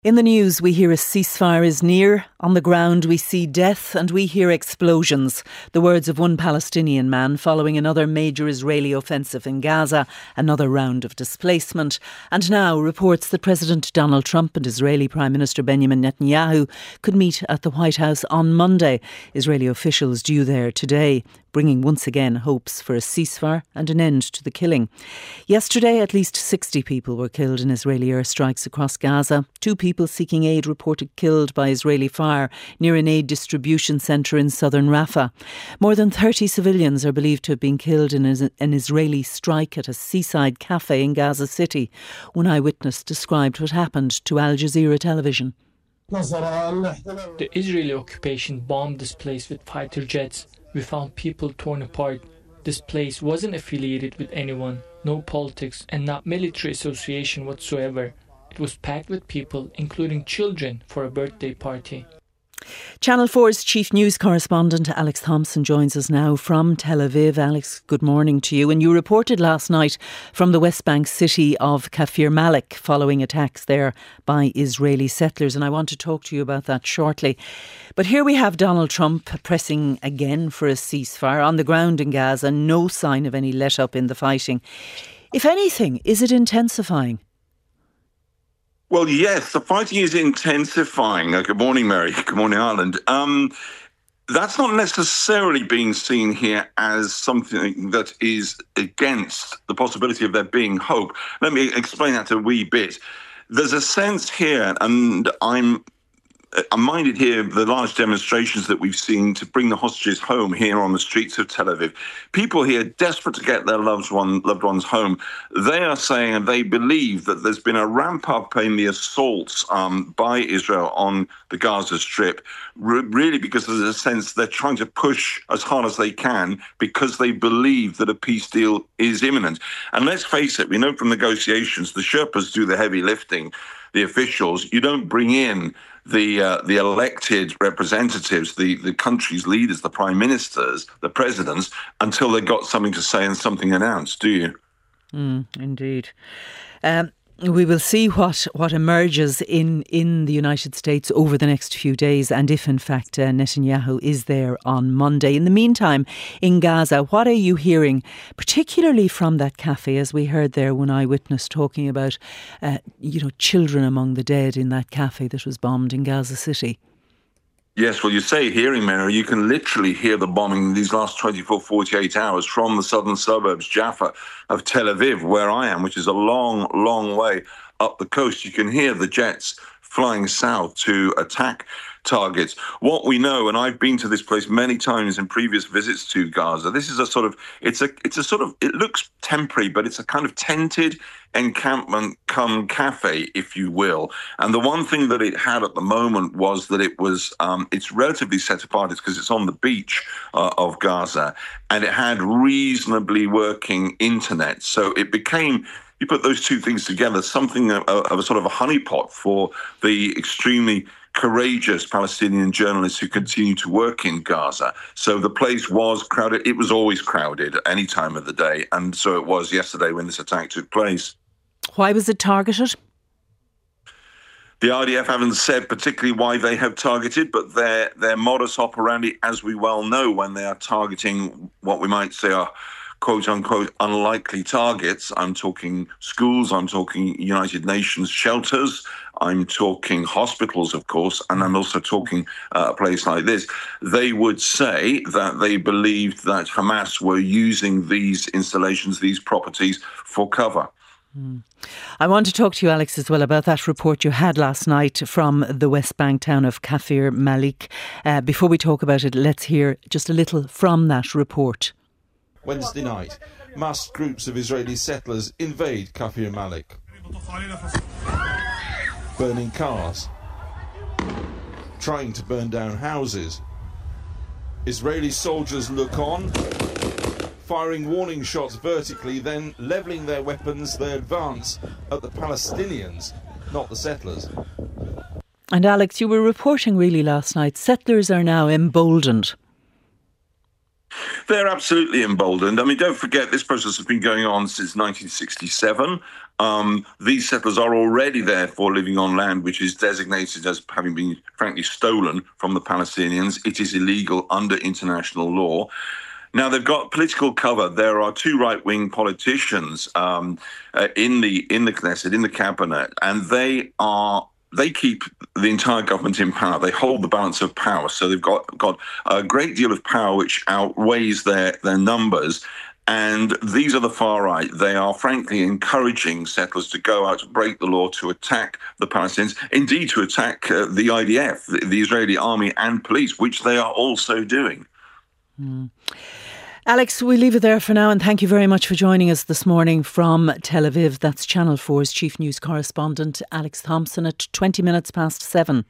In the news, we hear a ceasefire is near. On the ground, we see death and we hear explosions. The words of one Palestinian man following another major Israeli offensive in Gaza, another round of displacement. And now reports that President Donald Trump and Israeli Prime Minister Benjamin Netanyahu could meet at the White House on Monday. Israeli officials due there today, bringing once again hopes for a ceasefire and an end to the killing. Yesterday, at least 60 people were killed in Israeli airstrikes across Gaza. 2 people seeking aid reported killed by Israeli fire near an aid distribution centre in southern Rafah. More than 30 civilians are believed to have been killed in an Israeli strike at a seaside cafe in Gaza City. One eyewitness described what happened to Al Jazeera television. The Israeli occupation bombed this place with fighter jets. We found people torn apart. This place wasn't affiliated with anyone, no politics and not military association whatsoever. It was packed with people, including children, for a birthday party. Channel 4's chief news correspondent Alex Thompson joins us now from Tel Aviv. Alex, good morning to you. And you reported last night from the West Bank city of Kafir Malik following attacks there by Israeli settlers. And I want to talk to you about that shortly. But here we have Donald Trump pressing again for a ceasefire. On the ground in Gaza, no sign of any let-up in the fighting. If anything, is it intensifying? Well, yes, the fighting is intensifying. Good morning, Mary. Good morning, Ireland. That's not necessarily being seen here as something that is against the possibility of there being hope. Let me explain that a wee bit. There's a sense here, and I'm minded here of the large demonstrations that we've seen to bring the hostages home here on the streets of Tel Aviv. People here desperate to get their loved ones home. They are saying, and they believe, that there's been a ramp up in the assaults by Israel on the Gaza Strip, really because there's a sense they're trying to push as hard as they can because they believe that a peace deal is imminent. And let's face it, we know from negotiations, the Sherpas do the heavy lifting, the officials. You don't bring in the elected representatives, the country's leaders, the prime ministers, the presidents, until they've got something to say and something announced, do you? Indeed. We will see what emerges in the United States over the next few days, and if in fact Netanyahu is there on Monday. In the meantime, in Gaza, what are you hearing, particularly from that cafe, as we heard there one eyewitness talking about children among the dead in that cafe that was bombed in Gaza City? Yes, well, you say hearing, Mary, you can literally hear the bombing these last 24, 48 hours from the southern suburbs, Jaffa, of Tel Aviv, where I am, which is a long, long way up the coast. You can hear the jets flying south to attack targets. What we know, and I've been to this place many times in previous visits to Gaza, this is it looks temporary, but it's a kind of tented encampment come cafe, if you will. And the one thing that it had at the moment was that it was, it's relatively set apart. It's because it's on the beach of Gaza, and it had reasonably working internet. So it became, you put those two things together, something of a sort of a honeypot for the extremely courageous Palestinian journalists who continue to work in Gaza. So the place was crowded. It was always crowded at any time of the day. And so it was yesterday when this attack took place. Why was it targeted? The IDF haven't said particularly why they have targeted, but their modus operandi, as we well know, when they are targeting what we might say are quote-unquote unlikely targets. I'm talking schools, I'm talking United Nations shelters, I'm talking hospitals, of course, and I'm also talking a place like this. They would say that they believed that Hamas were using these installations, these properties, for cover. I want to talk to you, Alex, as well about that report you had last night from the West Bank town of Kafir Malik. Before we talk about it, let's hear just a little from that report. Wednesday night, massed groups of Israeli settlers invade Kafir Malik, burning cars, trying to burn down houses. Israeli soldiers look on, firing warning shots vertically, then levelling their weapons, they advance at the Palestinians, not the settlers. And Alex, you were reporting really last night, settlers are now emboldened. They're absolutely emboldened. I mean, don't forget, this process has been going on since 1967. These settlers are already therefore living on land which is designated as having been, frankly, stolen from the Palestinians. It is illegal under international law. Now, they've got political cover. There are two right-wing politicians in the Knesset, in the cabinet, and they keep the entire government in power. They hold the balance of power. So they've got a great deal of power which outweighs their numbers. And these are the far right. They are frankly encouraging settlers to go out, to break the law, to attack the Palestinians, indeed to attack the IDF, the Israeli army and police, which they are also doing. Alex, we'll leave it there for now, and thank you very much for joining us this morning from Tel Aviv. That's Channel 4's Chief News Correspondent Alex Thompson at 20 minutes past 7.